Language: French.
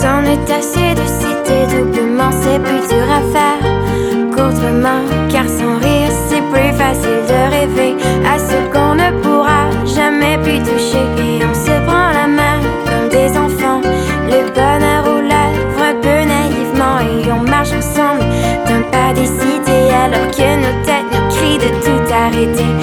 C'en est assez de citer doublement, c'est plus dur à faire qu'autrement, car sans rire c'est plus facile de rêver à ce qu'on ne pourra jamais plus toucher. Et on se prend la main comme des enfants, le bonheur aux lèvres un peu naïvement, et on marche ensemble d'un pas décidé alors que nos têtes nous crient de tout arrêter.